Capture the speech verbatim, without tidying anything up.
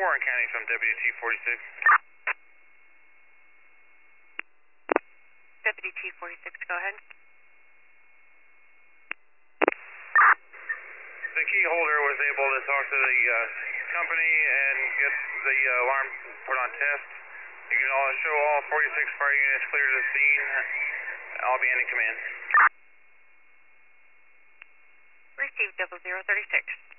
Warren County from W T forty-six. W T forty-six, go ahead. The key holder was able to talk to the uh, company and get the uh, alarm put on test. You can all show all forty-six fire units clear to the scene. I'll be ending command. Received double zero thirty-six.